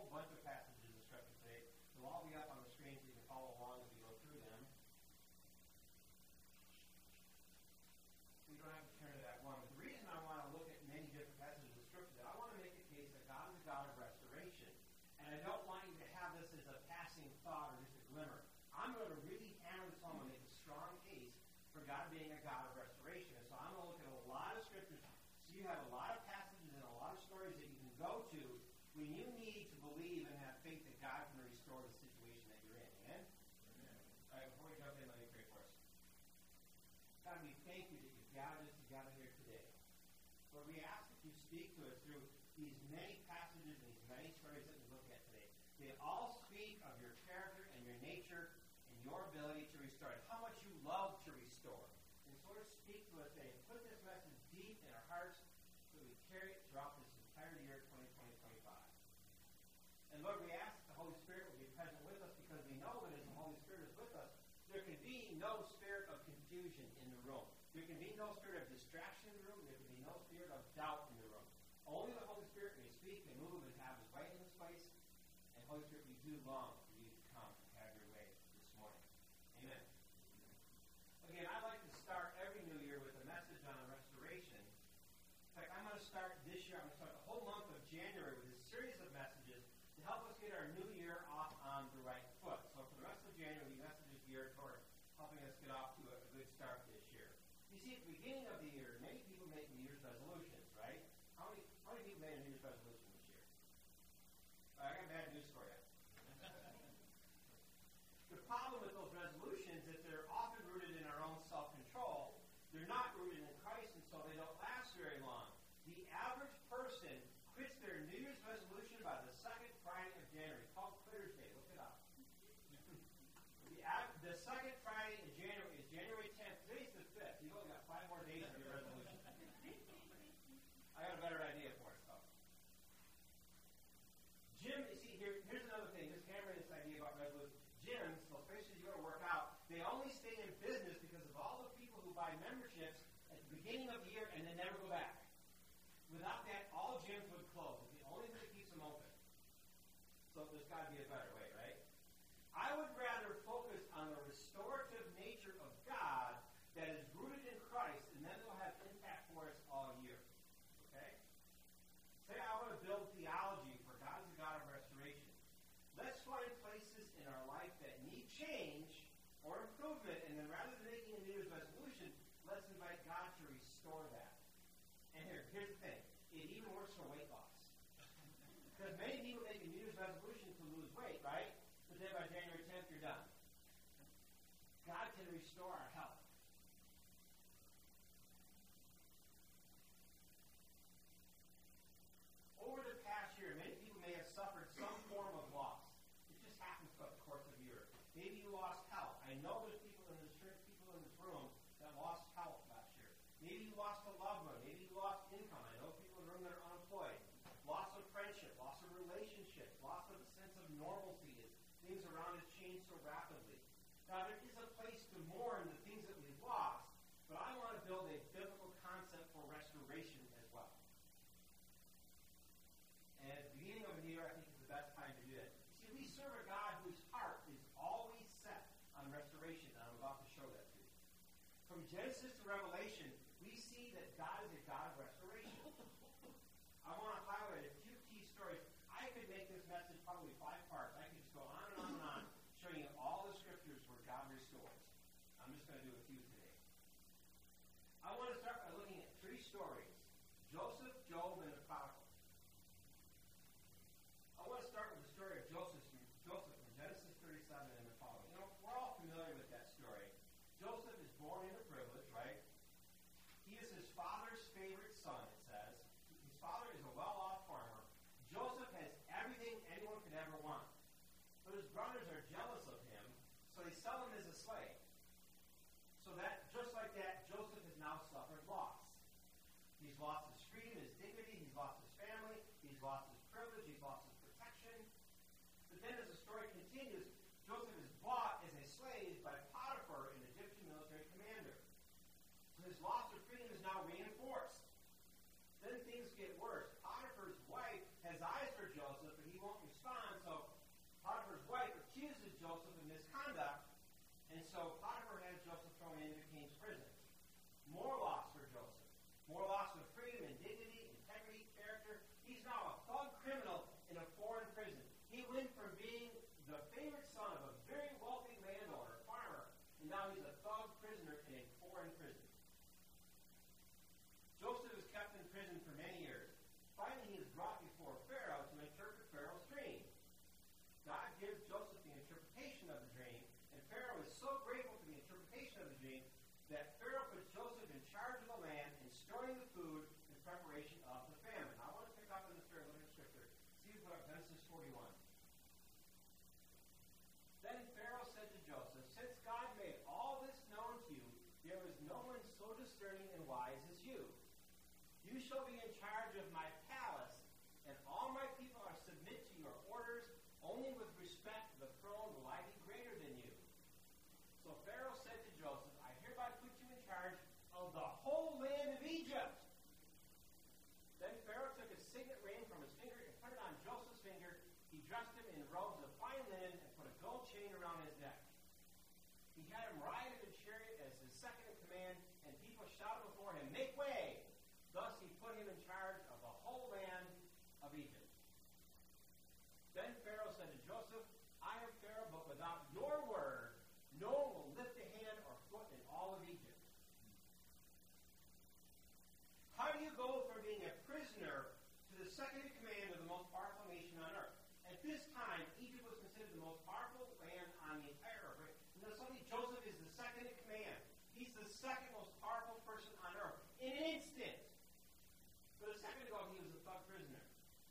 whole bunch of passages of Scripture today. They'll all be up on the screen so you can follow along as we go through them. We don't have to turn to that one. But the reason I want to look at many different passages of Scripture is that I want to make a case that God is a God of restoration. And I don't want you to have this as a passing thought or just a glimmer. I'm going to really hammer this home and make a strong case for God being a God of restoration. And so I'm going to look at a lot of Scriptures. So you have a lot of passages and a lot of stories that you can go to when you need to believe and have faith that God can restore the situation that you're in. Amen? Amen. All right, before we jump in, let me pray for us. God, we thank you that you've gathered us together here today. Lord, we ask that you speak to us through these many passages and these many stories that we look at today. They all speak of your character and your nature and your ability to restore. And how much you love to restore. And so Lord, speak to us today. Put this message deep in our hearts so we carry it throughout this entire year, 2020-25. And Lord, we ask that the Holy Spirit will be present with us because we know that as the Holy Spirit is with us, there can be no spirit of confusion in the room. There can be no spirit of distraction in the room. There can be no spirit of doubt in the room. Only the Holy Spirit may speak and move and have his way in this place. And Holy Spirit, we do long for you to come and have your way this morning. Amen. Again, I like to start every new year with a message on restoration. In fact, I'm going to start this year. I'm going to start the whole month of January with a series of messages to help us get our new year off on the right foot. So for the rest of January, the message is geared toward helping us get off to a good start this year. You see, at the beginning of the year, many people make New Year's resolutions, right? How many people made a New Year's resolution this year? I got bad news for you. The problem with those resolutions is they're often rooted in our own self-control. They're not rooted in Christ, and so they don't last very long. The average person quits their New Year's resolution by the second Friday of January. It's called Quitter's Day. Look it up. The second Friday in January is January 10th. Today's the 5th. You've only got 5 more days of your resolution. I got a better idea for it, though. Jim, you see, here's another thing. Just hammering this idea about resolution. Gyms, those places you go to work out, they only stay in business because of all the people who buy memberships at the beginning of the year and then never go back. Without that, all gyms would close. It's the only thing that keeps them open. So there's got to be a better way, right? I would rather focus on the restorative nature of God that is rooted in Christ, and then it'll have impact for us all year. Okay? Say I want to build theology for God is a God of restoration. Let's find places in our life that need change or improvement, and then rather than making a New Year's resolution, let's invite God to restore that. And here's the thing. It even works for weight loss. Because many people make a New Year's resolution to lose weight, right? But then by January 10th, you're done. God can restore our health. Over the past year, many people may have suffered some form of loss. It just happens throughout the course of the year. Maybe you lost health. I know there's people in this church, people in this room that lost health last year. Maybe you lost a loved one. Maybe you lost income. I know people in the room that are unemployed. Loss of friendship, loss of relationships, loss of a sense of normalcy as things around us change so rapidly. Now, there is a place to mourn the things that we've lost, but I want to build a biblical concept for restoration as well. And at the beginning of the year, I think is the best time to do it. See, we serve a God whose heart is always set on restoration, and I'm about to show that to you. From Genesis to Revelation, we see that God is a God of restoration. I want to highlight a few key stories. I could make this message probably 5 parts. I could just go on and on and on, showing you all the scriptures where God restores. I'm just going to do a few today. I want to start by looking at 3 stories. Joseph, Job, and the prodigal. I want to start with the story of Joseph from Genesis 37 and the following. You know, we're all familiar with that story. Joseph is born into privilege, right? He is his father's favorite son, it says. His father is a well-off farmer. Joseph has everything anyone could ever want. But his brothers are jealous of him, so they sell him as a slave. So that, just like that, Joseph has now suffered loss. He's lost his freedom, his dignity, he's lost his family, he's lost his privilege, he's lost his protection. But then as the story continues, Joseph is bought as a slave by Potiphar, an Egyptian military commander. So his loss of freedom is now reinforced. Then things get worse. Potiphar's wife has eyes for Joseph, but he won't respond that Pharaoh put Joseph in charge of the land and storing the food in preparation of the famine. I want to pick up in the story, look at Scripture. See if we put up Genesis 41. Then Pharaoh said to Joseph, since God made all this known to you, there is no one so discerning and wise as you. You shall be in charge of my palace, and all my people are submit to your orders. Only with respect to the throne will I be greater than you. So Pharaoh said to Joseph, I hereby put you in charge of the whole land of Egypt. Then Pharaoh took a signet ring from his finger and put it on Joseph's finger. He dressed him in robes of fine linen and put a gold chain around his neck. He had him ride in a chariot as his second in command, and people shouted before him, make way! Thus he put him in charge of the whole land of Egypt. Then Pharaoh said to Joseph, I am Pharaoh, but without your word, no one will lift a hand or foot in all of Egypt. How do you go from being a prisoner to the second in command of the most powerful nation on earth? At this time, Egypt was considered the most powerful land on the entire earth. Right? You know, suddenly Joseph is the second in command. He's the second most powerful person on earth. In an instant. But a second ago, he was a thug prisoner.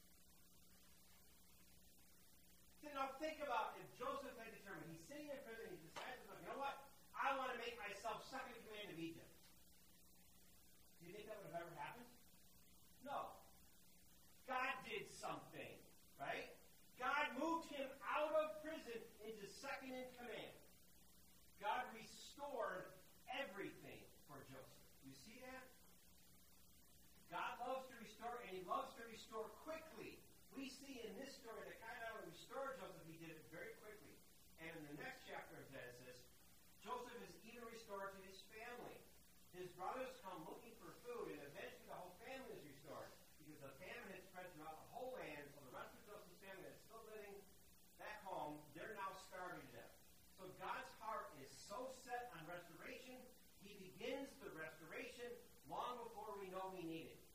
So now think about if Joseph had determined, he's sitting in prison, he decides, you know what? I want to make myself second in command of Egypt. Do you think that would have ever happened? No. God did something, right? God moved him out of prison into second in command. God restored everything for Joseph. You see that? God loves to restore, and he loves to restore quickly. We see in this story that God not only restored Joseph, he did it very quickly. And in the next chapter of Genesis, Joseph is even restored to his family. His brothers come looking for food, and eventually the whole family is restored because the famine had spread throughout the whole land. So the rest of Joseph's family that's still living back home, they're now starving to death. So God's heart is so set on restoration, he begins the restoration long before we know we need it.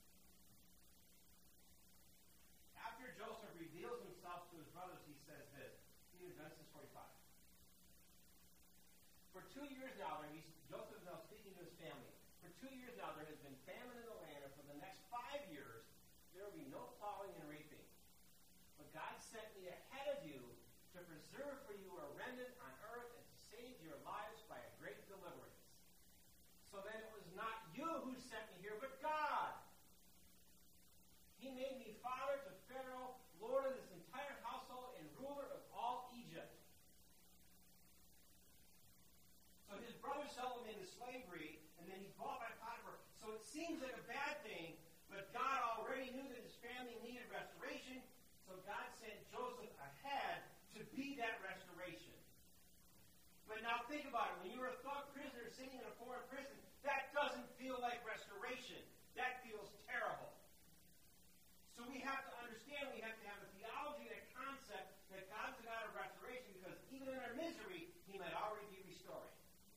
After Joseph reveals himself to his brothers, he says this. See in Genesis 45. For 2 years now, Joseph is now speaking to his family. For 2 years now, there has been famine in the land, and for the next 5 years, there will be no plowing and reaping. But God sent me ahead of you to preserve for you a remnant on earth and to save your lives by a great deliverance. So then it was not you who sent me here, but God. He made me father to Pharaoh, lord of his entire household, and ruler of all Egypt. So his brothers sold him into slavery, and then he bought by Potiphar. So it seems like a bad thing, but God already knew that his family needed restoration, so God sent Joseph ahead to be that restoration. But now think about it. When you're a thug prisoner sitting in a foreign prison, that doesn't feel like restoration. That feels terrible. So we have to understand, we have to have a theology and a concept that God's a God of restoration, because even in our misery, he might already be restoring.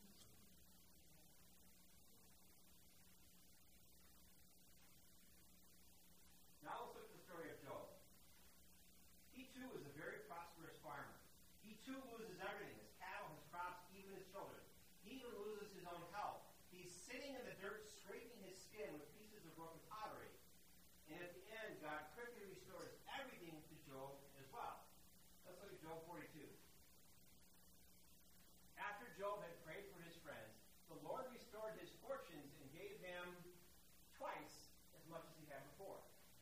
Now let's look at the story of Job. He too is a very prosperous farmer. He too loses everything, his cattle, his crops, even his children. He even loses his own health. He's sitting in the dirt, scraping his skin with pieces of broken pottery. And at the end, God quickly restores everything to Job as well. Let's look at Job 42. After Job had prayed for his friends, the Lord restored his fortunes and gave him twice as much as he had before.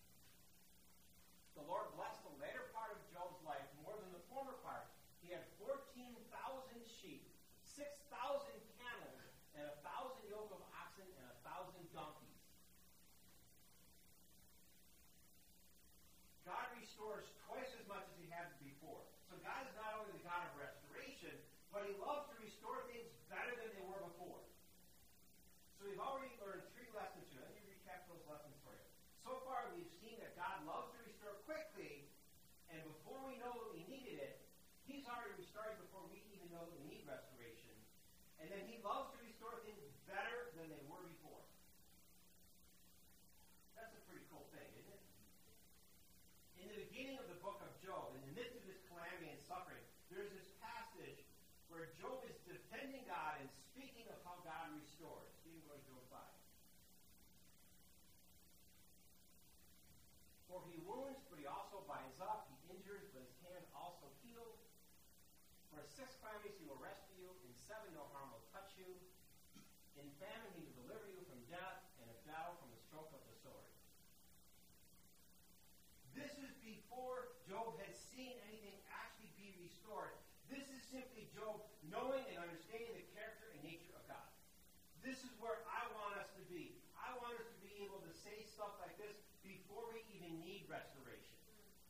The Lord blessed the later part of Job's life more than the former part. He had 14,000 sheep, 6,000 camels, and 1,000 yoke of oxen, and 1,000 donkeys. God restores twice as much as he had before. So God is not only the God of restoration, but he loves to restore things better than they were before. So we've already learned 3 lessons here. Let me recap those lessons for you. So far, we've seen that God loves to restore quickly, and before we know that we needed it, he's already restored before we even know that we need restoration. And then he loves to restore things better than they were before. That's a pretty cool thing, isn't it? In the beginning of the book of Job, in the midst of his calamity and suffering, there's this passage where Job is defending God and speaking of how God For he wounds, but he also binds up. He injures, but his hand also heals. For 6 calamities he will rescue you. In 7 no harm will touch you. In famine he will deliver you from death, and in battle from the stroke of the sword. This is before Job had seen anything actually be restored. This is simply Job knowing and understanding the character and nature of God. This is where I want us to be. I want us to be able to say stuff like this before we even need restoration.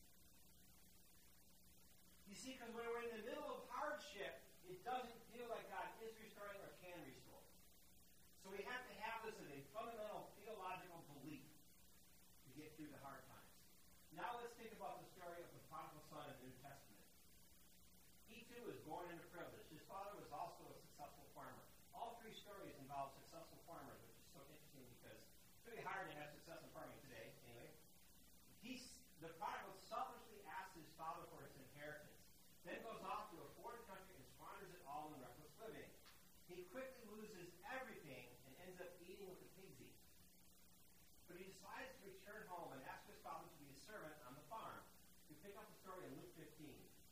You see, because when we're in the middle of hardship, it doesn't feel like God is restoring or can restore. So we have to have this as a fundamental theological belief to get through the hard times. Now let's think about the story of the prodigal son in the New Testament. He too was born into privilege. His father was also a successful farmer. All 3 stories involve successful farmers, which is so interesting because it's pretty hard to have success in farming today, anyway. The prodigal selfishly asks his father for his inheritance, then goes off to a foreign country and squanders it all in reckless living. He quickly loses everything and ends up eating what the pigs eat. But he decides to return home and ask his father to be a servant on the farm. We pick up the story in Luke 15.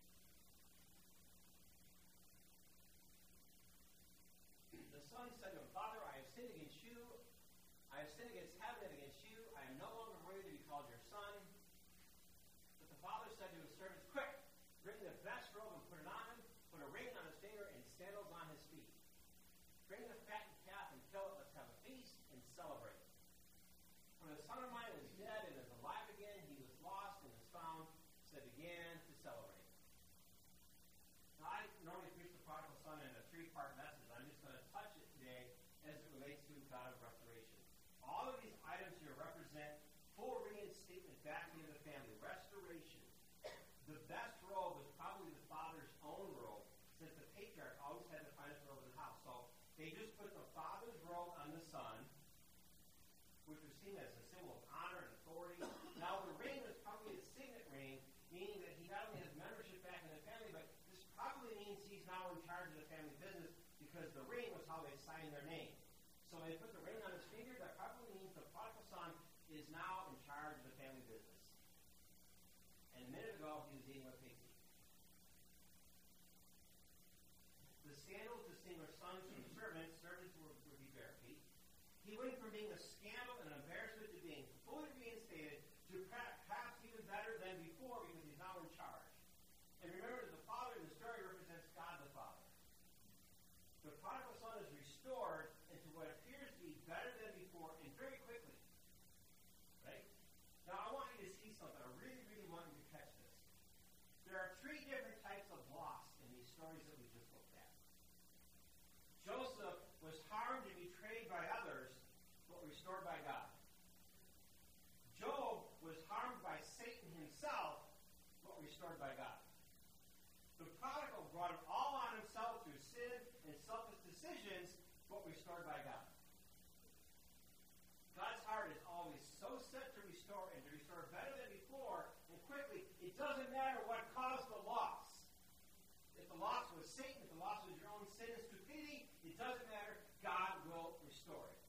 The son said to him, Father, I have sinned against you. I have sinned against heaven and against you. I am no longer worthy to be called your son. But the father said to his servants, Quick, bring the best robe and put it on him. Put a ring on his finger and sandals on his feet. Bring the fattened calf and kill it. Let's have a feast and celebrate. For the son of mine was dead and is alive again. He was lost and is found. So they began to celebrate. Now, I normally preach the prodigal son in a 3-part message. I'm just going to touch it today as it relates to God of restoration. All of these items here represent full reinstatement back into the family. Restoration. The best robe was probably the father's own robe, since the patriarch always had the finest robe in the house. So they just put the father's robe on the son, which was seen as a symbol of honor and authority. Now the ring was probably a signet ring, meaning that he not only has membership back in the family, but this probably means he's now in charge of the family business, because the ring was how they signed their name. So when they put the ring on his finger, that probably means the prodigal son is now in charge of the family business. And a minute ago, he was eating what pigs eat. The sandals distinguish sons from servants. Servants would be bare feet. He went from being a scandal and an embarrassment to being fully reinstated to perhaps even better than before, because he's now in charge. And remember that the father in the story represents God the Father. The prodigal son is restored into what appears to be better than before and very quickly. Right? Now, I want you to see something. I really, really want you to catch this. There are 3 different types of loss in these stories that we just looked at. Joseph was harmed and betrayed by others, but restored by God. Job was harmed by Satan himself, but restored by God. The prodigal brought it all on himself through sin and selfish decisions, but restored by God. God's heart is always so set to restore and to restore better than before and quickly. It doesn't matter what caused the loss. If the loss was Satan, if the loss was your own sin and stupidity, it doesn't matter. God will restore it.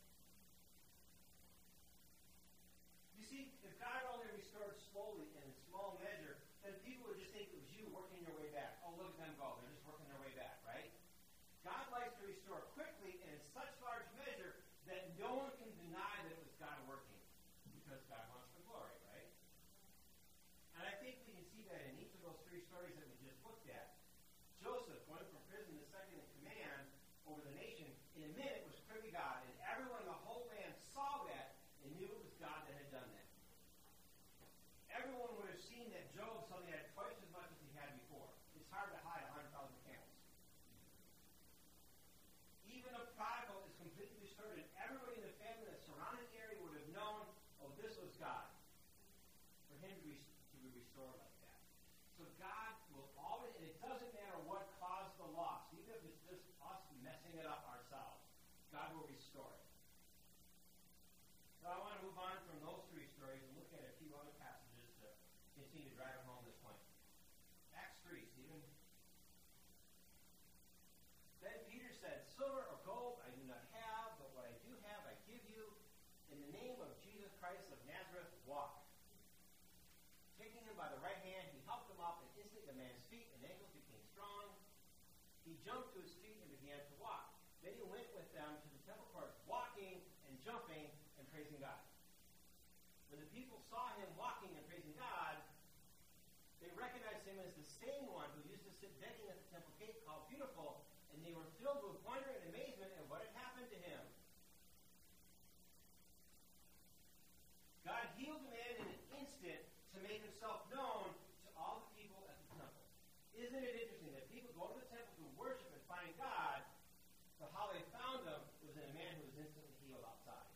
You see, if God only restored slowly and in small measure, then people would just think it was you working your way back. Oh, look at them go. They're just working their way back, right? God likes to restore quickly and in such large measure that no one can deny that it was God working, because God wants the glory, right? And I think we can see that in each of those 3 stories that we just looked at. Joseph, going from prison to second in command over the nation, in a minute was clearly God, and everyone in the whole land saw that and knew it was God that had done that. Everyone would have seen that Job suddenly had twice as much as he had before. It's hard to hide 100,000 camels. Even a prodigal is completely restored, and everybody in the family, the surrounding area, would have known, oh, this was God. For him to be restored like that. So God will always, and it doesn't matter what caused the loss, even if it's just us messing it up ourselves, God will restore it. So I want to move on from those 3 stories and look at a few other passages to continue to drive home this point. Acts 3, Stephen. Then Peter said, Silver or gold I do not have, but what I do have I give you. In the name of Jesus Christ of Nazareth, walk. by the right hand. He helped him up, and instantly the man's feet and ankles became strong. He jumped to his feet and began to walk. Then he went with them to the temple courts, walking and jumping and praising God. When the people saw him walking and praising God, they recognized him as the same one who used to sit begging at the temple gate called Beautiful, and they were filled with wonder and amazement at what had happened to him. God healed the man in an instant to make himself known to all the people at the temple. Isn't it interesting that people go to the temple to worship and find God, but how they found him was in a man who was instantly healed outside?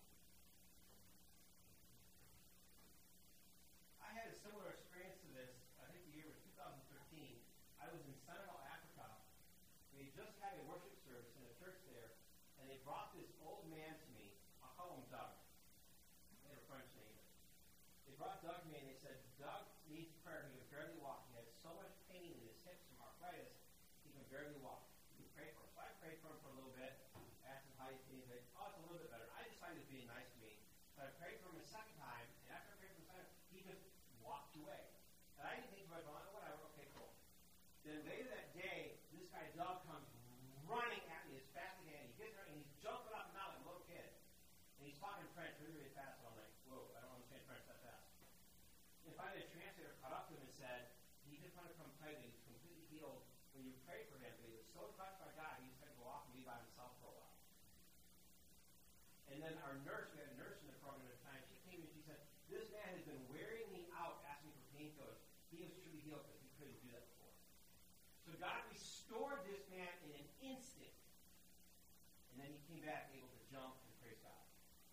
I had a similar experience to this. I think the year was 2013. I was in Senegal, Africa. We had just had a worship service in a church there, and they brought this old man to me. I'll call him Doug. They had a French name. They brought Doug to me, and they said, Doug needs prayer. He can barely walk. He has so much pain in his hips from arthritis, he can barely walk. You can pray for him. So I prayed for him for a little bit, asked him how he's feeling. He said, oh, it's a little bit better. I decided he was being nice to me. So I prayed for him a second time, and after I prayed for him a second time, he just walked away. And I didn't think too much about it. Whatever, okay, cool. Then later that day, this guy Doug comes running at me as fast as he can. He gets there, and he's jumping up and down like a little kid. And he's talking French really, really fast, and I'm like, whoa, I don't understand French that fast. And finally, a translator caught up to him and said, he just wanted to come tell you that he's completely healed when you prayed for him, but he was so touched by God, he just had to go off and be by himself for a while. And then our nurse, we had a nurse in the program at the time, she came and she said, this man has been wearing me out asking for painkillers. He was truly healed because he couldn't do that before. So God restored this man in an instant. And then he came back able to jump and praise God.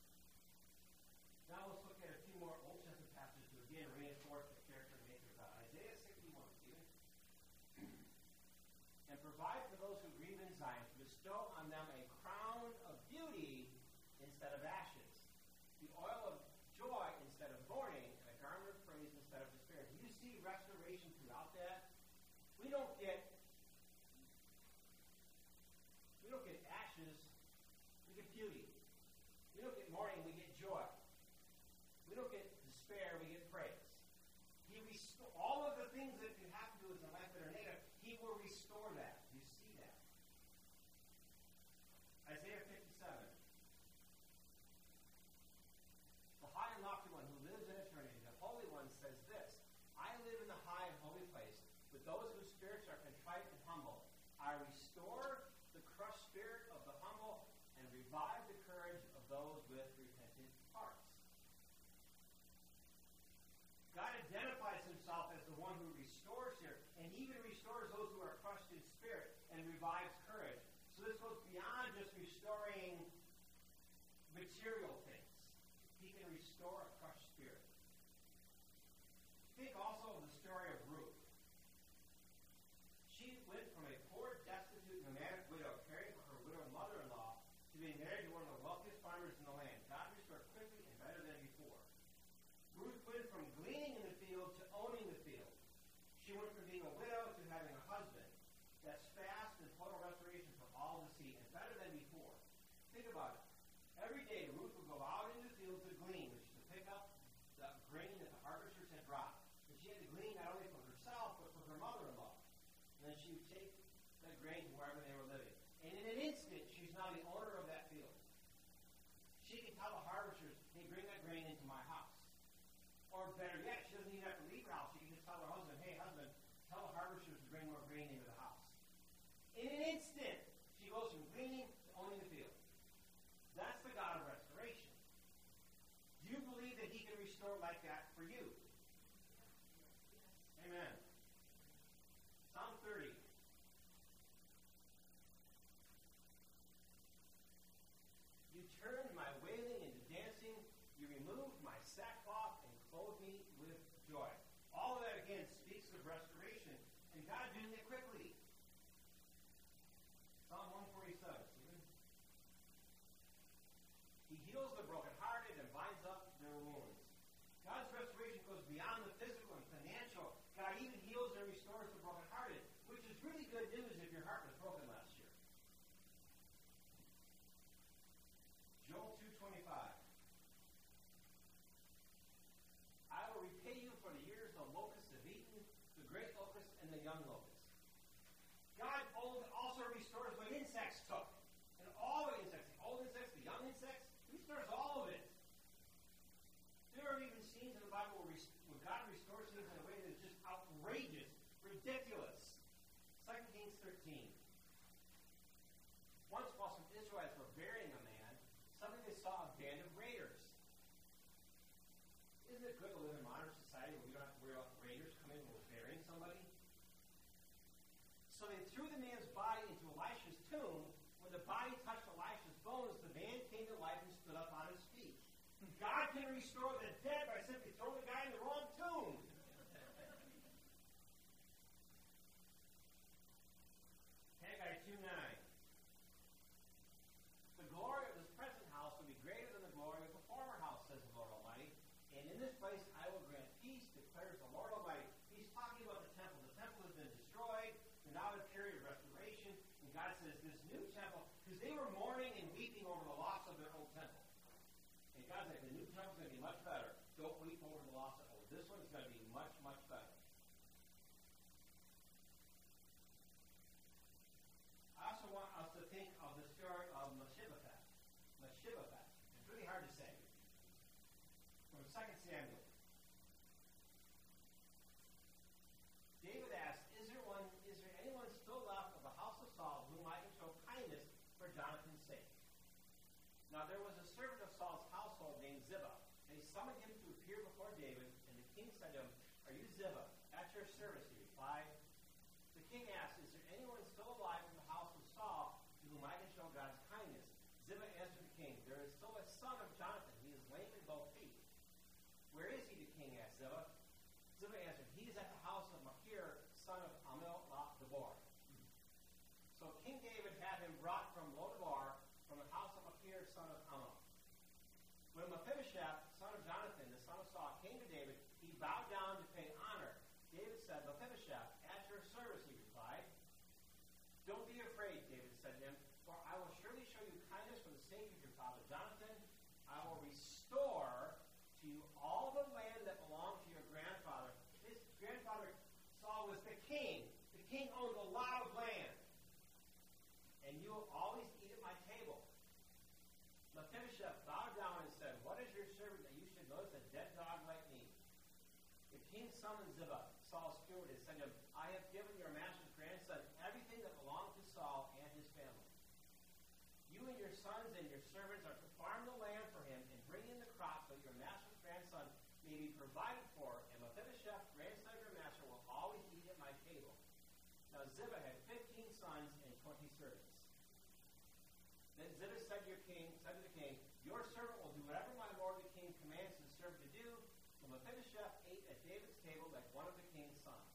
Now let's look at a few more Old Testament passages to again reinforce the character and nature of God. Isaiah 61, Stephen. And provide for those who grieve in Zion, to bestow on them a crown of beauty instead of ashes, the oil of joy instead of mourning, and a garment of praise instead of despair. Do you see restoration throughout that? We don't get ashes, we get beauty. We don't get mourning, we get joy. We don't get despair, we get praise. All of the things that you have to do in life that are negative, he will restore that. You see that. Isaiah 57. The high and lofty one who lives in eternity, the Holy One, says this, I live in the high and holy place with those whose spirits are contrite and humble. I restore the crushed spirit of the humble and revive the courage of those with repentant hearts. God identifies himself as the one who restores here, and even restores those who are crushed in spirit and revives courage. So this goes beyond just restoring material things. He can restore a crushed spirit. Think also of the story of Ruth. She went from a poor, destitute, nomadic widow, caring for her widowed mother-in-law, to being married to one of the wealthiest farmers in the land. God restored quickly and better than before. Ruth went from gleaning in the field to owning the field. She went from being a widow to having a husband. That's fast and total restoration for all to see, and better than before. Think about it. Every day Ruth would go out into the field to glean, which is to pick up the grain that the harvesters had dropped. And she had to glean not only for herself, but for her mother-in-law. And then she would take that grain to wherever they were living. And in an instant, she's now the owner of that field. She can tell the harvesters, hey, bring that grain into my house. Or better yet, she doesn't even have to leave her house. She can just tell her husband, hey, husband, tell the harvesters to bring more grain into the house. In an instant, she goes from gleaning to owning the field. That's the God of restoration. Do you believe that he can restore like that for you? Amen. Psalm 30. You turned my wailing into dancing. You removed my sackcloth and clothed me with joy. All of that, again, speaks of restoration, and God doing it quickly. Psalm 147, Stephen. He heals the brokenhearted and binds up their wounds. God's restoration goes beyond the physical and financial. God even heals and restores the brokenhearted, which is really good news if your heart was broken last year. Joel 2:25. I will repay you for the years the locusts have the young locust. God also restores what insects took. And all the insects, the old insects, the young insects, he restores all of it. There are even scenes in the Bible where God restores things in a way that is just outrageous, ridiculous. 2 Kings 13. Once while some Israelites were burying a man, suddenly they saw a band of raiders. Isn't it good to live in modern society where we don't have to worry about raiders coming when we're burying somebody? So they threw the man's body into Elisha's tomb. When the body touched Elisha's bones, the man came to life and stood up on his feet. God can restore the dead by simply throwing the guy in the wrong tomb. Haggai 2:9. The glory of this present house will be greater than the glory of the former house, says the Lord Almighty. And in this place I will grant peace, declares the Lord Almighty. He's talking about the temple. The temple has been destroyed. They're now in a period of restoration. And God says this new temple, because they were mourning and weeping over the loss of their old temple. And God's like, the new temple is going to be much better. Don't weep over the loss of old. This one is going to be much, much better. I also want us to think of the story of Mephibosheth. Mephibosheth. It's really hard to say. From 2 Samuel. David asked, Is there anyone still left of the house of Saul whom I can show kindness for Jonathan's sake? Now there was a servant of Saul's household named Ziba. They summoned him to appear before David, and the king said to him, Are you Ziba? At your service, he replied. The king asked, Is there anyone still alive from the house of Saul to whom I can show God's kindness? Ziba answered the king, There is still a son of Jonathan. He is lame in both feet. Where is he? The king asked Ziba. Ziba answered, He is at the house of Machir, son of Amel-Debar. So King David had him brought from Lodabar, from the house of Machir, son of Ammon. When Mephibosheth, son of Jonathan, the son of Saul, came to David, he bowed down to pay honor. David said, Mephibosheth, at your service, he replied. Don't be afraid, David said to him, for I will surely show you kindness for the sake of your father Jonathan. I will restore to you all the land that belonged to your grandfather. His grandfather Saul was the king. The king owned a lot of land. And you will always eat at my table. Mephibosheth bowed down and said, What is your servant that you should notice a dead dog like me? The king summoned Ziba, Saul's steward, and said to him, I have given your master's grandson everything that belonged to Saul and his family. You and your sons and your servants are to farm the land for him and bring in the crops so that your master's grandson may be provided for, and Mephibosheth, grandson of your master, will always eat at my table. Now Ziba had 15 sons and 20 servants. Then Ziba said to the king, Your servant will do whatever my lord the king commands his servant to do. So Mephibosheth ate at David's table like one of the king's sons.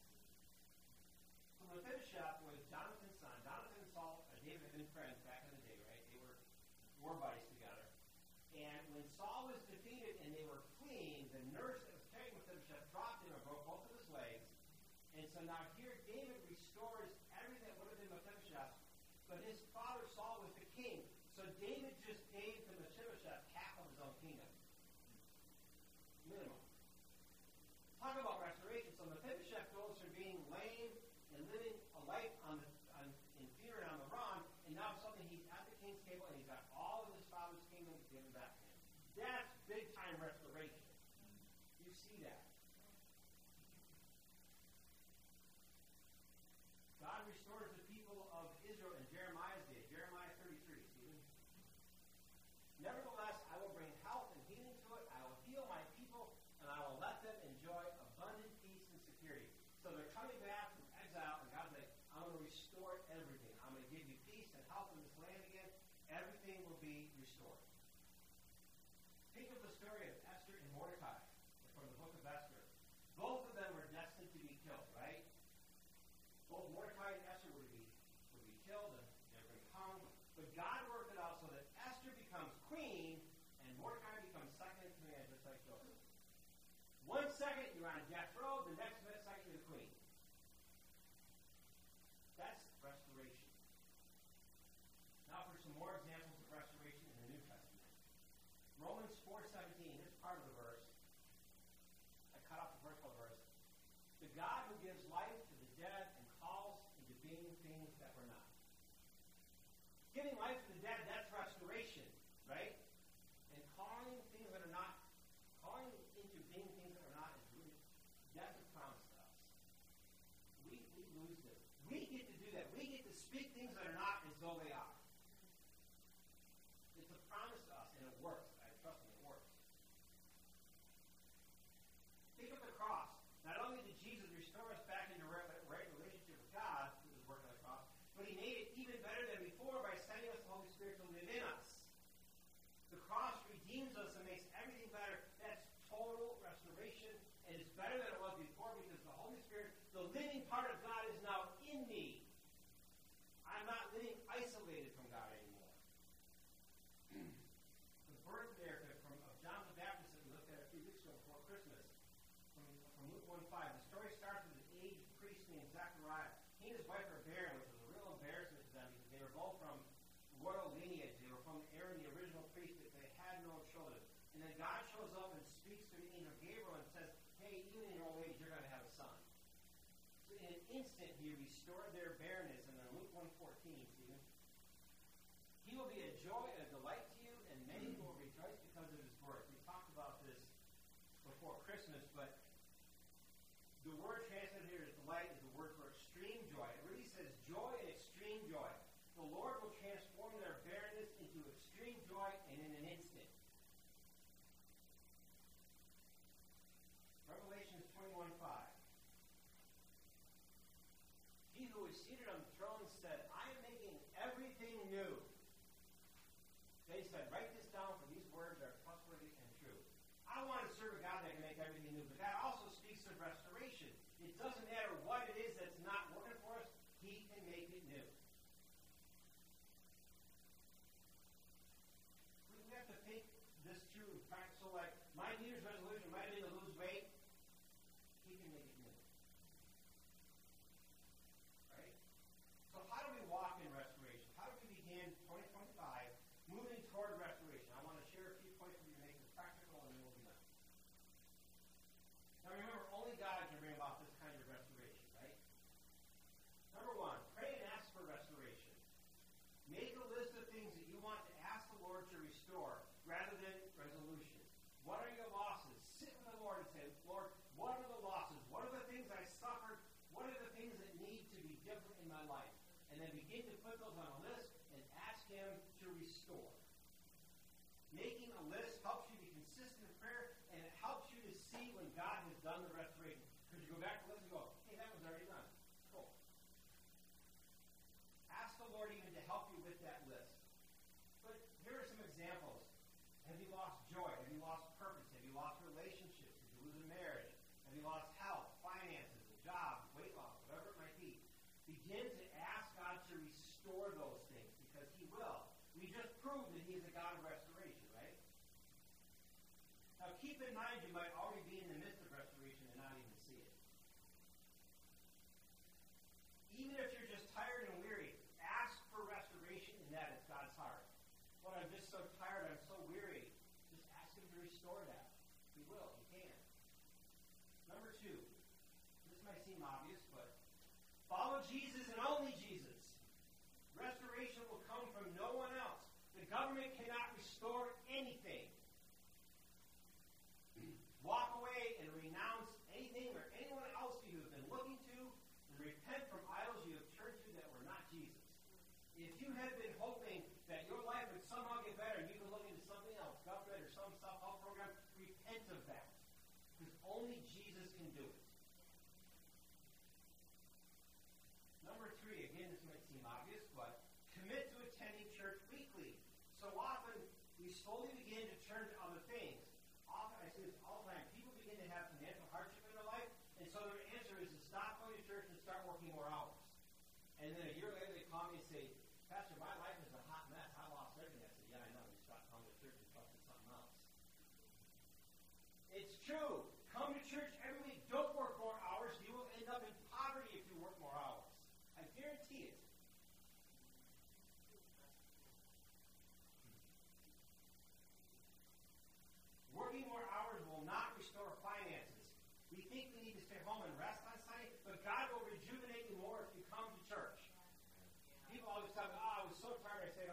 So Mephibosheth was Jonathan's son. Jonathan and Saul, David had been friends back in the day, right? They were war buddies together. And when Saul was defeated and they were fleeing, the nurse that was carrying Mephibosheth dropped him and broke both of his legs. And so now here David restores everything that would have been Mephibosheth, but his father Saul was the king. So David just gave to Mephibosheth half of his own kingdom. Minimum. Talk about restoration. So Mephibosheth goes from being lame and living a life in fear and on the run, and now suddenly he's at the king's table and he's got all of his father's kingdom given back to him. That's big time restoration. You see that. God restores the people of Israel in Jeremiah's day. Jeremiah 33, Stephen. Nevertheless, I will bring health and healing to it. I will heal my people, and I will let them enjoy abundant peace and security. So they're coming back from exile, and God's like, I'm going to restore everything. I'm going to give you peace and health in this land again. Everything will be restored. Think of the story of Esther and Mordecai from the book of Esther. Both of them were destined to be killed, right? Both Mordecai and Esther would be killed, and they were going to be hung. But God worked it out so that Esther becomes queen, and Mordecai becomes second in command, just like Joseph. 1 second, you're on a death row. The next second, you're the queen. That's restoration. Now for some more examples of restoration in the New Testament. Romans 4:17, here's part of the verse. I cut off the first part of the verse. The God who gives life to the dead and Giving life to the dead, that's restoration, right? And calling things that are not, calling into being things that are not is really, that's a promise to us. We lose this. We get to do that. We get to speak things that are not as though they are. It's a promise to us, and it works. I trust me, it works. Pick up the cross. Not only did Jesus restore us back into right relationship with God through his work on the cross, but he made it even better than before by sending us the Holy Spirit to live in us. The cross redeems us and makes everything better. That's total restoration, and it's better than it was before because the Holy Spirit, the living part of God, is now in me. I'm not living isolated from God anymore. The birth narrative of John the Baptist that we looked at a few weeks ago before Christmas, from Luke 1:5, the story starts with an aged priest named Zechariah. He and his wife were barren, which was a real embarrassment to them because they were both from royal lineage. They were from Aaron, the original priest, but they had no children. And then God shows up and speaks to the angel Gabriel and says, hey, even in your old age, you're going to have a son. So in an instant, he restored their barrenness. And then Luke 1:14, Stephen, he will be a joy and a delight to you, and many will rejoice because of his birth. We talked about this before Christmas, but the word translated here as delight is the word for extreme joy. It really says joy and extreme joy. The Lord will transform their barrenness into extreme joy and in an instant. Revelation 21:5. He who is seated on the throne said, I am making everything new. They said, write this down, for these words are trustworthy and true. I want to serve a God that can make everything new, but that also speaks of restoration. It doesn't matter what it is that's not working for us, he can make it new. We have to think this through in practice. So like, my New Year's resolution might have been to lose weight. He can make it new. Right? So how do we walk in restoration? How do we begin 2025 moving toward restoration? I want to share a few points with you to make this practical, and then we'll be done. Now remember, only God can bring about this kind of restoration, right? Number one, pray and ask for restoration. Make a list of things that you want to ask the Lord to restore rather than resolutions. What are your losses? Sit with the Lord and say, Lord, what are the losses? What are the things I suffered? What are the things that need to be different in my life? And then begin to put those on a list and ask him to restore. Making a list helps you be consistent in prayer, and it helps you to see when God has done the restoration. Because you go back to the list and go, hey, that was already done. Cool. Ask the Lord even to help you with that list. But here are some examples. Have you lost joy? Have you lost purpose? Have you lost relationships? Did you lose a marriage? Have you lost health, finances, a job, weight loss, whatever it might be? Begin to ask God to restore those things, because he will. We just proved that he is a God of restoration, right? Now keep in mind you might already be in the midst of restoration and not even see it. Even if you're just tired and weary, ask for restoration in that it's God's heart. Lord, I'm just so tired, I'm so weary. Just ask him to restore that. He will, he can. Number two, this might seem obvious, but follow Jesus and only Jesus. Restoration will come from no one else. The government cannot restore anything. Walk away and renounce anything or anyone else you have been looking to, and repent from idols you have turned to that were not Jesus. If you had been hoping that your life would somehow get better and you can look into something else, government or some self-help program, repent of that. Because only Jesus can do it. Number three, again, this might seem obvious, but commit to attending church weekly. So often, we slowly begin to turn to other things. Often, I see this all the time, people begin to have financial hardship in their life, and so their answer is to stop going to church and start working more hours. And then a year later, they call me and say, Pastor, my life is a hot mess. I lost everything. I said, yeah, I know. You stopped coming to church and trusted something else. It's true. Come to church every week. Don't work more hours. You will end up in poverty if you work more hours. I guarantee it. Working more hours will not restore finances. We think we need to stay home and rest on Sunday, but God will rejuvenate you more if you come to church. People always tell me, I was so tired I stayed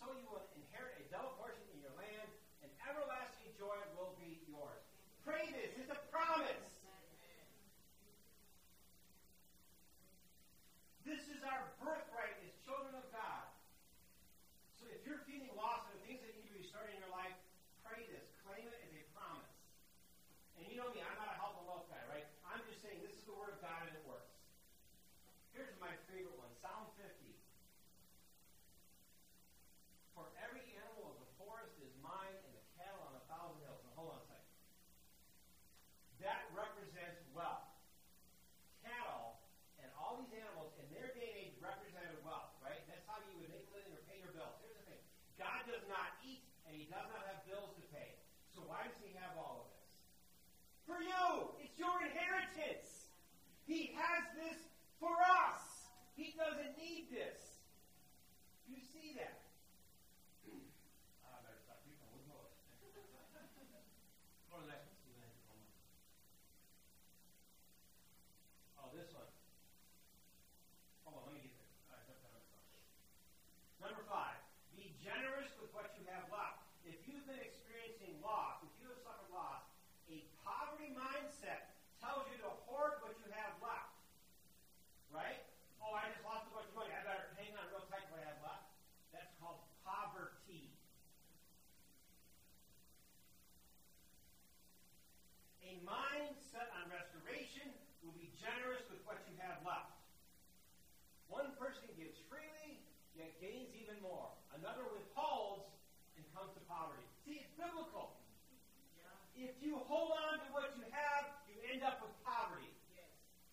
so you will inherit a double portion in your land, and everlasting joy will be yours. Pray this. It's a promise. This is our birthright as children of God. So if you're feeling lost and the things that need to be restored in your life, pray this. Claim it as a promise. And you know me, I'm not a health and wealth guy, right? I'm just saying this is the word of God and it works. Here's my favorite one, Psalm 50. For every animal of the forest is mine, and the cattle on 1,000 hills. Now hold on a second. That represents wealth. Cattle and all these animals in their day and age represented wealth, right? That's how you would make a living or pay your bills. Here's the thing. God does not eat, and he does not have bills to pay. So why does he have all of this? For you! It's your inheritance! He has this for us! He doesn't need this. You see that? I better stop preaching. We'll go. Go to the next one. See the next one. Oh, this one. Hold on, let me get there. All right, Number 5. Be generous with what you have left. If you've been experiencing loss, if you have suffered loss, a poverty mindset tells you to hoard what you have left. Right? Oh, I just lost a bunch of money. I better hang on real tight to what I have left. That's called poverty. A mind set on restoration will be generous with what you have left. One person gives freely, yet gains even more. Another withholds and comes to poverty. See, it's biblical. Yeah. If you hold on to what you have, you end up with poverty. Yes.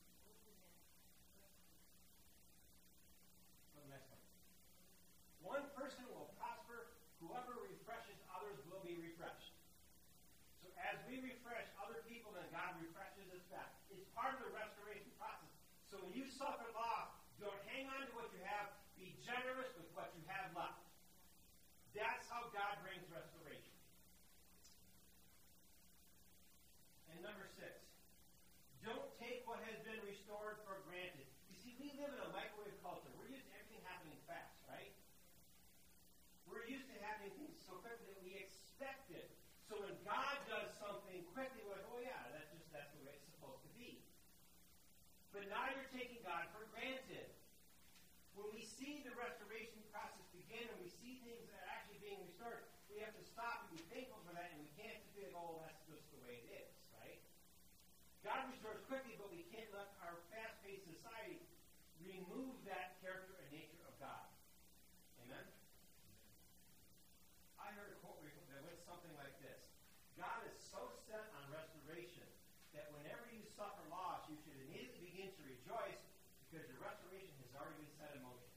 Go to the next one. One person will prosper. Whoever refreshes others will be refreshed. So as we refresh other people, then God refreshes us back. It's part of the restoration process. So when you suffer loss, don't hang on to what you have. Be generous with what you have left. That's how God brings restoration. And number 6, don't take what has been restored for granted. You see, we live in a microwave culture. We're used to everything happening fast, right? We're used to having things so quickly that we expect it. So when God does something quickly, we're like, oh yeah, that's the way it's supposed to be. But now you're taking God for granted. When we see the restoration process begin and we see things that are actually being restored, we have to stop and be thankful for that, and we can't just be like, oh, that's just the way it is, right? God restores quickly, but we can't let our fast-paced society remove that character and nature of God. Amen? I heard a quote that went something like this. God is so set on restoration that whenever you suffer loss, you should immediately begin to rejoice because your restoration has already been set in motion.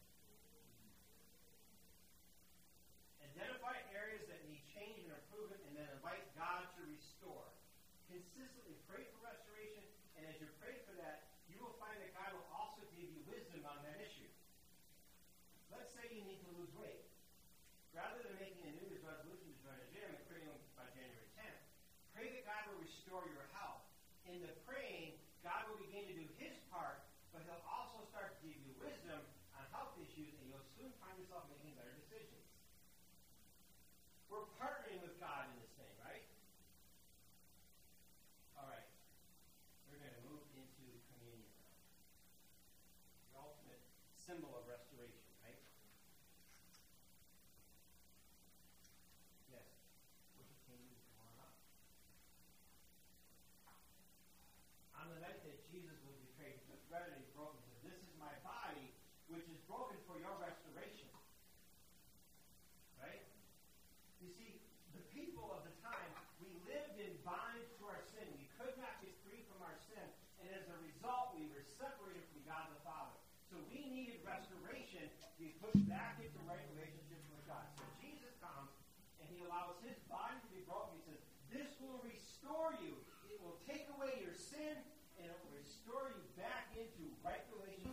Identify areas that need change and improvement, and then invite God to restore. Consistently pray for restoration, and as you pray for that, you will find that God will also give you wisdom on that issue. Let's say you need to lose weight. Rather than making a New Year's resolution to join a gym and quitting by January 10th, pray that God will restore your health. In the praying, God will begin to do his part, but he'll also start to give you wisdom on health issues, and you'll soon find yourself making better decisions. We're partnering with God in this thing, right? All right. We're going to move into communion now. The ultimate symbol of restoration, right? Yes. Worship team, come on up. On the night that Jesus was betrayed, he took bread and he broke it. He said, "This is my body, which is broken for your restoration." Right? You see, the people of the time, we lived in bondage to our sin. We could not get free from our sin. And as a result, we were separated from God the Father. So we needed restoration to be put back into right relationship with God. So Jesus comes, and he allows his body to be broken. He says, this will restore you. It will take away your sin, and it will restore you back into right relationship